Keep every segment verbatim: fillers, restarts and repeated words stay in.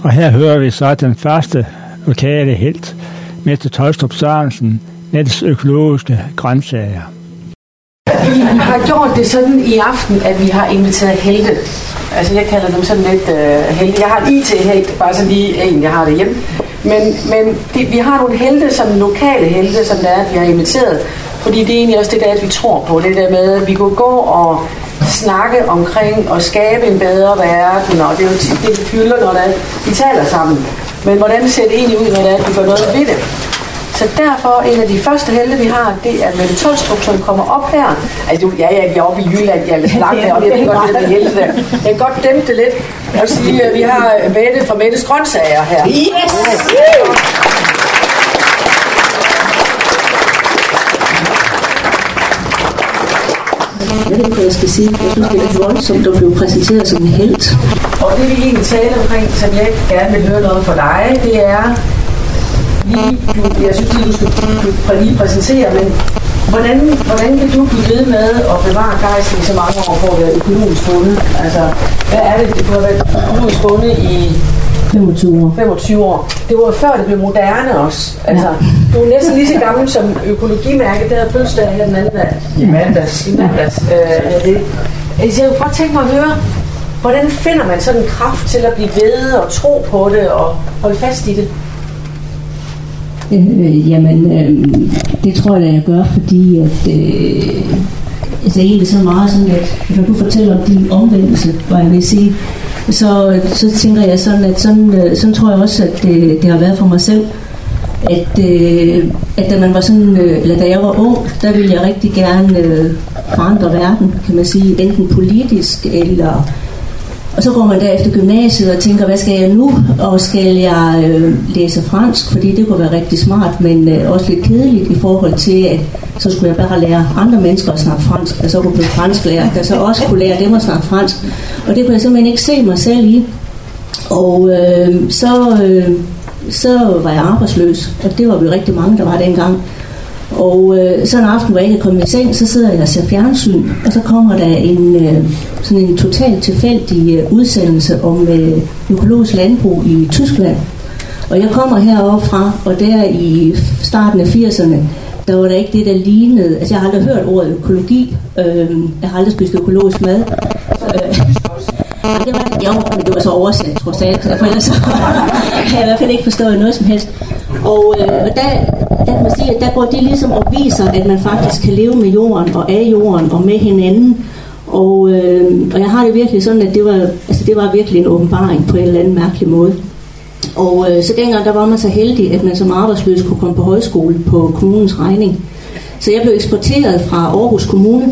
Og her hører vi så den første lokale helt, Mester Tolstrup Sørensen, Nettes økologiske grøntsager. Vi har gjort det sådan i aften, at vi har inviteret helte. Altså jeg kalder dem sådan lidt uh, helte. Jeg har et I T-helt, bare sådan lige en, jeg har det hjemme. Men, men det, vi har nogle helte, som lokale helte, som der er, at vi har inviteret. Fordi det er egentlig også det der, at vi tror på. Det der med, at vi kunne gå og snakke omkring og skabe en bedre verden. Og det er jo tit det, vi fylder, når der, vi taler sammen. Men hvordan ser det egentlig ud, når der er, at vi gør noget ved det? Så derfor, en af de første helte, vi har, det er Mette Tolstrup, som kommer op her. Altså, ja, ja, vi er oppe i Jylland, jeg er lidt langt deroppe, jeg ved godt, det er helte der. Jeg kan godt dæmpe det lidt og sige, at vi har Mette fra Mettes Grøntsager her. Yes! Jeg ved ikke, hvad jeg skal sige. Jeg synes, det er lidt voldsomt at blive præsenteret som en helt. Og det vi egentlig taler omkring, som jeg gerne vil høre noget fra dig, det er lige, du, jeg synes lige, du skal du, lige præsentere, men hvordan, hvordan kan du blive ved med at bevare gejsten i så mange år for at være økonomisk bundet? Altså, hvad er det, du har været økonomisk bundet i femogtyve år. femogtyve år. Det var før det blev moderne også. Altså, ja. Du er næsten lige så gammel som økologimærket, der havde fødselsdag her den anden dag. I mandags. I mandags. Øh, det. Altså, jeg kunne godt tænke mig at høre, hvordan finder man sådan en kraft til at blive ved og tro på det og holde fast i det? Øh, jamen, øh, det tror jeg, jeg gør, fordi at øh, altså egentlig så meget sådan, at når du fortæller om din omvendelse, hvad jeg vil sige, så, så tænker jeg sådan, at sådan, sådan tror jeg også, at det, det har været for mig selv, at, øh, at da man var sådan, øh, eller da jeg var ung, der ville jeg rigtig gerne øh, forandre verden, kan man sige, enten politisk eller. Og så går man der efter gymnasiet og tænker, hvad skal jeg nu? Og skal jeg øh, læse fransk? Fordi det kunne være rigtig smart, men øh, også lidt kedeligt i forhold til, at så skulle jeg bare lære andre mennesker at snakke fransk, og så kunne blive fransklærer, der så også kunne lære dem at snakke fransk. Og det kunne jeg simpelthen ikke se mig selv i. Og øh, så, øh, så var jeg arbejdsløs, og det var vi rigtig mange, der var dengang. Og øh, så en aften, hvor jeg ikke er kommet i seng, så sidder jeg og ser fjernsyn, og så kommer der en øh, sådan en totalt tilfældig øh, udsendelse om øh, økologisk landbrug i Tyskland. Og jeg kommer heroppe fra, og der i starten af firserne, der var der ikke det, der lignede. Altså jeg har aldrig hørt ordet økologi. Øh, jeg har aldrig spist økologisk mad. Øh, det var, jo, men det var så oversat, trods alt. For ellers har jeg i hvert fald ikke forstået noget som helst. Og, øh, og der, der kan man sige, at der går de ligesom og viser, at man faktisk kan leve med jorden og af jorden og med hinanden. Og, øh, og jeg har det virkelig sådan, at det var, altså det var virkelig en åbenbaring på en eller anden mærkelig måde. Og øh, så dengang der var man så heldig, at man som arbejdsløs kunne komme på højskole på kommunens regning. Så jeg blev eksporteret fra Aarhus Kommune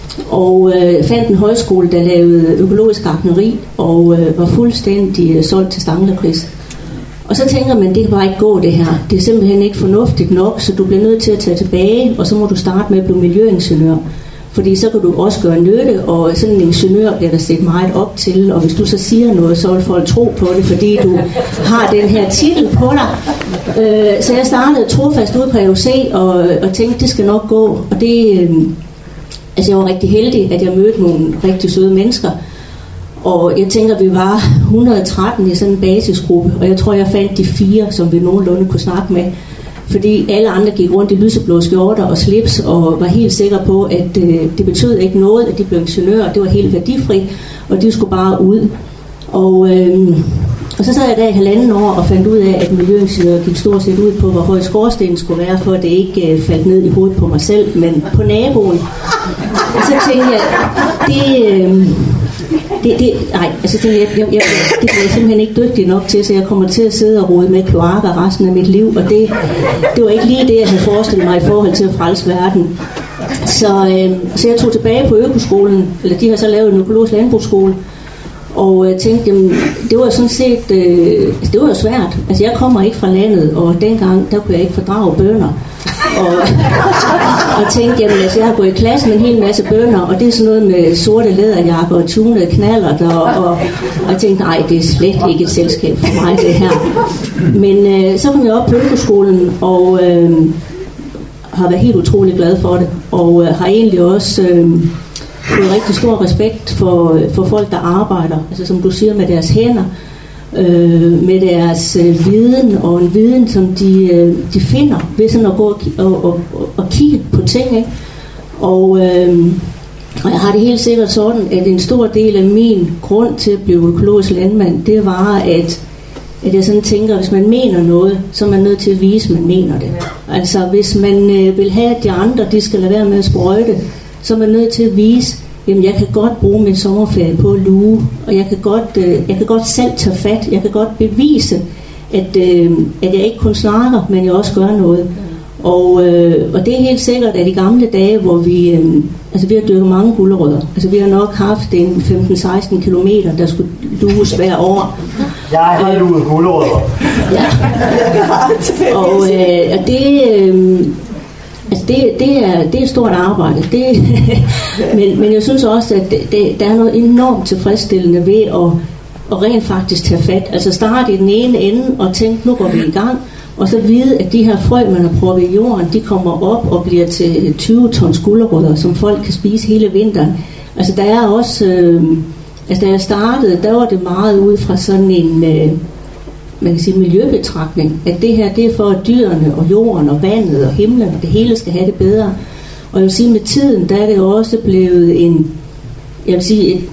og øh, fandt en højskole, der lavede økologisk gartneri og øh, var fuldstændig øh, solgt til stanglerpris. Og så tænker man, det kan bare ikke gå det her. Det er simpelthen ikke fornuftigt nok, så du bliver nødt til at tage tilbage, og så må du starte med at blive miljøingeniør. Fordi så kan du også gøre nytte, og sådan en ingeniør bliver der set meget op til, og hvis du så siger noget, så vil folk tro på det, fordi du har den her titel på dig. Øh, så jeg startede trofast ud på A U C, og, og tænkte, det skal nok gå. Og det, øh, altså jeg var rigtig heldig, at jeg mødte nogle rigtig søde mennesker. Og jeg tænker, at vi var et hundrede og tretten i sådan en basisgruppe, og jeg tror, jeg fandt de fire, som vi nogenlunde kunne snakke med. Fordi alle andre gik rundt i lyseblå skjorter og slips, og var helt sikre på, at øh, det betød ikke noget, at de blev ingeniører. Det var helt værdifri, og de skulle bare ud. Og, øh, og så sad jeg der i halvanden år og fandt ud af, at miljøingeniører gik stort set ud på, hvor høj skorstenen skulle være, for at det ikke øh, faldt ned i hovedet på mig selv, men på naboen. Og så tænkte jeg, det... Øh, Det, det, nej, altså det, jeg, jeg, jeg, det bliver jeg simpelthen ikke dygtig nok til, så jeg kommer til at sidde og rode med kloakker resten af mit liv, og det, det var ikke lige det, jeg havde forestillet mig i forhold til at frelse verden. Så, øh, så jeg tog tilbage på økoskolen, eller de har så lavet en økologisk landbrugsskole, og jeg tænkte, jamen, det var sådan set, øh, det var jo svært. Altså jeg kommer ikke fra landet, og dengang, der kunne jeg ikke fordrage bønner. Og, og tænkte, jamen altså, jeg har gået i klasse med en hel masse bønner, og det er sådan noget med sorte læderjakker og tunede knaller, og, og, og jeg tænkte, nej, det er slet ikke et selskab for mig, det her. Men øh, så kom jeg op på økoskolen, og øh, har været helt utrolig glad for det, og øh, har egentlig også øh, fået rigtig stor respekt for, for folk, der arbejder, altså som du siger, med deres hænder. øh, med deres øh, viden, og en viden, som de, øh, de finder ved sådan at gå og, og, og, og kigge på ting, ikke? Og, øh, og jeg har det helt sikkert sådan, at en stor del af min grund til at blive økologisk landmand, det var, at at jeg sådan tænker, at hvis man mener noget, så er man nødt til at vise, at man mener det. Altså, hvis man øh, vil have, at de andre, de skal lade være med at sprøjte, så er man nødt til at vise, jamen jeg kan godt bruge min sommerferie på at luge, og jeg kan godt, øh, jeg kan godt selv tage fat, jeg kan godt bevise, at, øh, at jeg ikke kun snakker, men jeg også gør noget. Og, øh, og det er helt sikkert, at i gamle dage, hvor vi, øh, altså vi har dyrket mange gulerødder, altså vi har nok haft en femten til seksten kilometer, der skulle luges hver år. Jeg har luet gulerødder. Ja. og, øh, og det, øh, altså det, det, er, det er et stort arbejde. Det, men, men jeg synes også, at det, det, der er noget enormt tilfredsstillende ved at, at rent faktisk tage fat. Altså starte i den ene ende og tænke, nu går vi i gang. Og så vide, at de her frø, man har proppet i jorden, de kommer op og bliver til tyve tons gulerødder, som folk kan spise hele vinteren. Altså der er også, øh, altså da jeg startede, der var det meget ud fra sådan en, øh, man kan sige miljøbetragtning, at det her, det er for at dyrene og jorden og vandet og himlen og det hele skal have det bedre. Og jeg vil sige, med tiden, der er det også blevet en, jeg vil sige, et,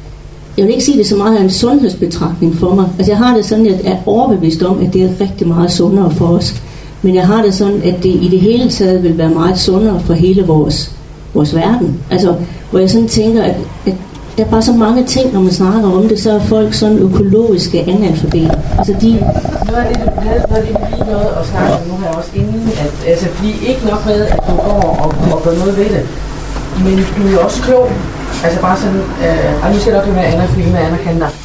jeg vil ikke sige det så meget af en sundhedsbetragtning for mig. Altså jeg har det sådan, at jeg er overbevist om, at det er rigtig meget sundere for os. Men jeg har det sådan, at det i det hele taget vil være meget sundere for hele vores, vores verden. Altså, hvor jeg sådan tænker, at, at der er bare så mange ting, når man snakker om det, så er folk sådan økologiske analfabeter. Altså de... Noget af det, du havde, noget af det, vi lige nåede at snakke om nu her også inden, at, altså fordi ikke nok med, at du går og, og gør noget ved det, men du er jo også klog. Altså bare sådan, øh, og nu skal jeg nok jo være anerkendt, fordi jeg anerkender dig.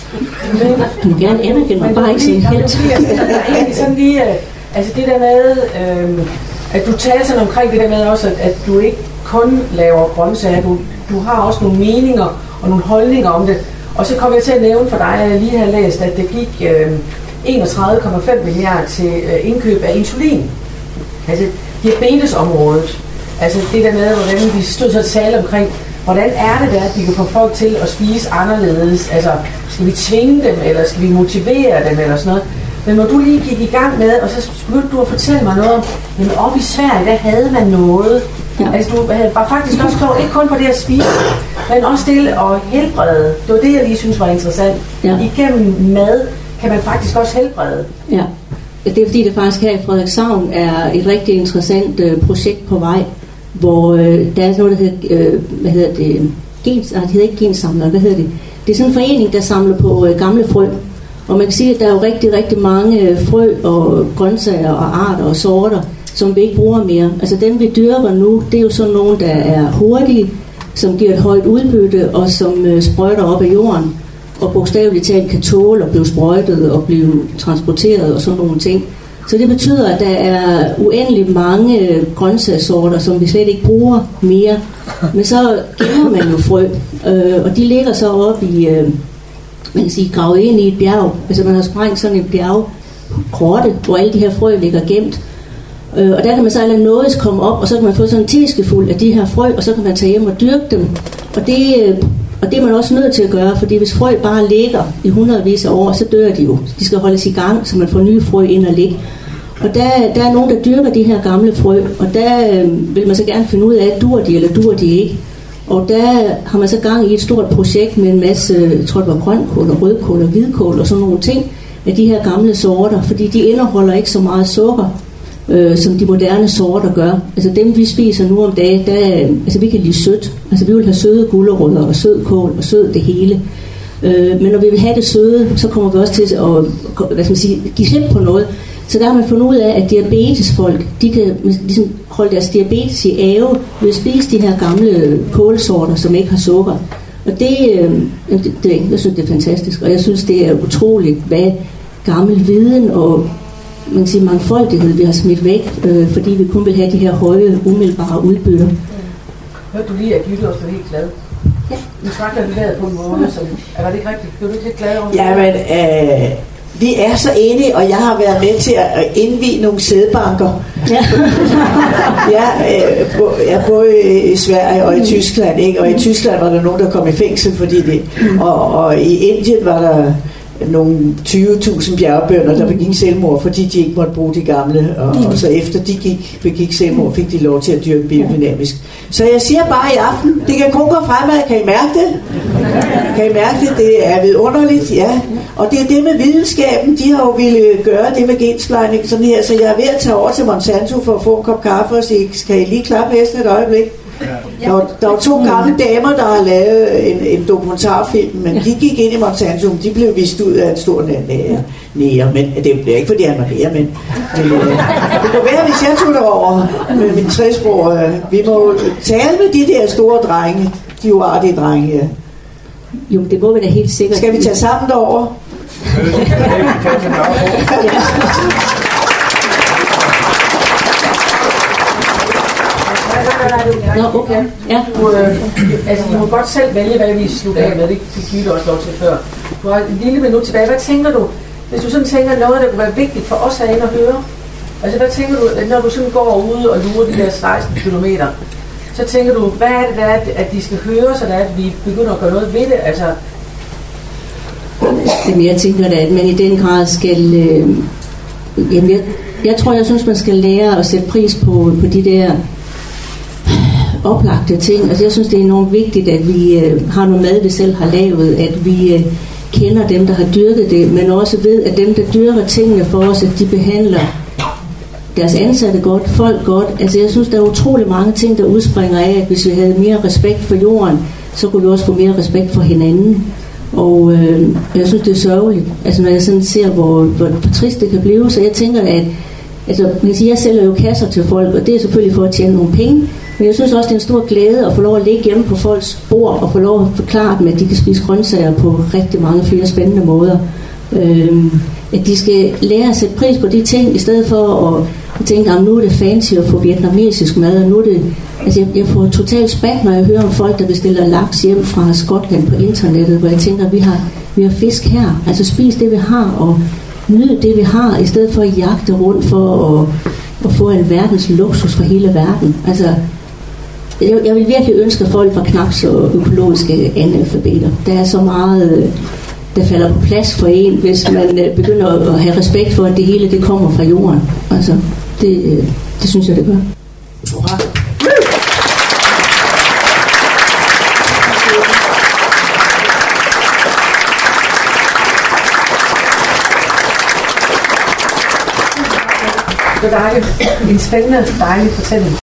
Du må gerne anerkende mig, bare ikke sådan helt. Der er egentlig sådan lige, øh, altså det der med, øh, at du taler sådan omkring det der med også, at, at du ikke kun laver grøntsager, du, du har også nogle meninger og nogle holdninger om det. Og så kommer jeg til at nævne for dig, at jeg lige har læst, at det gik øh, enogtredive komma fem milliarder til øh, indkøb af insulin. Altså diabetesområdet. Altså det der med, hvordan vi stod så tale omkring, hvordan er det der, at vi kan få folk til at spise anderledes? Altså, skal vi tvinge dem, eller skal vi motivere dem, eller sådan noget? Men når du lige gik i gang med, og så begyndte du at fortælle mig noget om, jamen oppe i Sverige, der havde man noget. Ja. Altså, du var faktisk også klog, ikke kun på det at spise, men også det at helbrede. Det var det, jeg lige synes var interessant. Ja. Igennem mad kan man faktisk også helbrede. Ja, det er fordi, det faktisk her i Frederikshavn er et rigtig interessant øh, projekt på vej, hvor øh, der er noget, der hedder, øh, hvad hedder det, gens, ah, det hedder ikke gensamler, hvad hedder det? Det er sådan en forening, der samler på øh, gamle frø. Og man kan sige, at der er jo rigtig, rigtig mange øh, frø og grøntsager og arter og sorter, som vi ikke bruger mere. Altså dem, vi dyrker nu, det er jo sådan nogle, der er hurtige, som giver et højt udbytte, og som øh, sprøjter op af jorden, og bogstaveligt talt kan tåle at blive sprøjtet og blive transporteret og sådan nogle ting. Så det betyder, at der er uendelig mange grøntsagssorter, som vi slet ikke bruger mere. Men så gemmer man jo frø, øh, og de ligger så op i, øh, man kan sige, gravet ind i et bjerg. Altså man har sprængt sådan et bjergkorte, hvor alle de her frø ligger gemt. Øh, og der kan man så alle nådes komme op, og så kan man få sådan en teskefuld af de her frø, og så kan man tage hjem og dyrke dem. Og det, øh, og det er man også nødt til at gøre, fordi hvis frø bare ligger i hundredvis af år, så dør de jo. De skal holdes i gang, så man får nye frø ind og ligge. Og der, der er nogen, der dyrker de her gamle frø, og der øh, vil man så gerne finde ud af, dur de eller dur de ikke. Og der har man så gang i et stort projekt med en masse, jeg tror det var grønkål og rødkål og hvidkål og sådan nogle ting, af de her gamle sorter, fordi de indeholder ikke så meget sukker, øh, som de moderne sorter gør. Altså dem, vi spiser nu om dagen, der, altså vi kan lide sødt. Altså vi vil have søde gulerødder og sød kål og sød det hele. Øh, men når vi vil have det søde, så kommer vi også til at hvad skal man sige, give slip på noget. Så der har man fundet ud af, at diabetesfolk, de kan ligesom holde deres diabetes i ave ved at spise de her gamle kålsorter, som ikke har sukker. Og det, øh, det, det, jeg synes, det er fantastisk, og jeg synes, det er utroligt, hvad gammel viden og man kan sige, mangfoldighed vi har smidt væk, øh, fordi vi kun vil have de her høje, umiddelbare udbytter. Hørte du lige, at Jytte også var helt glad? Ja. Du snakker lidt lavet på en måde, så er det ikke rigtigt? Blev du ikke lidt glad over det? Jamen, øh, vi er så enige, og jeg har været med til at indvie nogle sædbanker. Ja. ja, øh, bo, ja, både i Sverige og i Tyskland, ikke? Og i Tyskland var der nogen, der kom i fængsel, fordi det, og, og i Indien var der nogle tyve tusind bjergbønder, der begik selvmord, fordi de ikke måtte bruge de gamle, og, og så efter de gik, begik selvmord, fik de lov til at dyrke biodynamisk. Så jeg siger bare i aften, det kan kun gå fremad, kan I mærke det? Kan I mærke det? Det er vidunderligt, ja. Og det er det med videnskaben, de har jo ville gøre det med gensplejning, sådan her, så jeg er ved at tage over til Monsanto for at få en kop kaffe og sige, kan I lige klappe hesten et øjeblik? Der var, der var to gamle damer, der har lavet en, en dokumentarfilm, men de gik ind i Monsanto, de blev vist ud af en stor nære, men det bliver ikke fordi han var nære, men det, det kunne være, hvis jeg tog det over med min træsprog. Vi må tale med de der store drenge, de uartige drenge her. Jo, det må vi da helt sikkert. Skal vi tage sammen derover? Nå, okay. Ja. Du, øh, altså, du må godt selv vælge, hvad vi slutter af med. Det fik du også lov til før. Du har en lille minut tilbage. Hvad tænker du, hvis du sådan tænker noget, der kunne være vigtigt for os herinde at høre? Altså, hvad tænker du, når du sådan går ude og lurer de der seksten kilometer? Så tænker du, hvad er det, der er, at de skal høre, så der er, at vi begynder at gøre noget ved det? Altså... Jamen, jeg tænker da, at man i den grad skal... Øh, jamen, jeg, jeg tror, jeg synes, man skal lære at sætte pris på, på de der oplagte ting. Altså, jeg synes, det er enormt vigtigt, at vi øh, har noget mad, vi selv har lavet, at vi øh, kender dem, der har dyrket det, men også ved, at dem, der dyrker tingene for os, at de behandler deres ansatte godt, folk godt. Altså, jeg synes, der er utrolig mange ting, der udspringer af, at hvis vi havde mere respekt for jorden, så kunne vi også få mere respekt for hinanden. Og øh, jeg synes, det er sørgeligt, altså, når jeg sådan ser, hvor, hvor, hvor trist det kan blive. Så jeg tænker, at altså, jeg sælger jo kasser til folk, og det er selvfølgelig for at tjene nogle penge. Men jeg synes også, det er en stor glæde at få lov at ligge hjemme på folks bord og få lov at forklare dem, at de kan spise grøntsager på rigtig mange flere spændende måder. Øhm, at de skal lære at sætte pris på de ting, i stedet for at, at tænke, at nu er det fancy at få vietnamesisk mad, og nu er det... Altså, jeg, jeg får totalt spæk, når jeg hører om folk, der bestiller laks hjem fra Skotland på internettet, hvor jeg tænker, at vi har, vi har fisk her. Altså, spis det, vi har, og nyd det, vi har, i stedet for at jagte rundt for at, at få en verdens luksus for hele verden. Altså, jeg, jeg vil virkelig ønske, at folk var knap så økologiske analfabeter. Der er så meget, der falder på plads for en, hvis man begynder at have respekt for, at det hele det kommer fra jorden. Altså, det, det synes jeg, det gør. Hurra. Det er dejligt. En spændende, dejlig fortælling.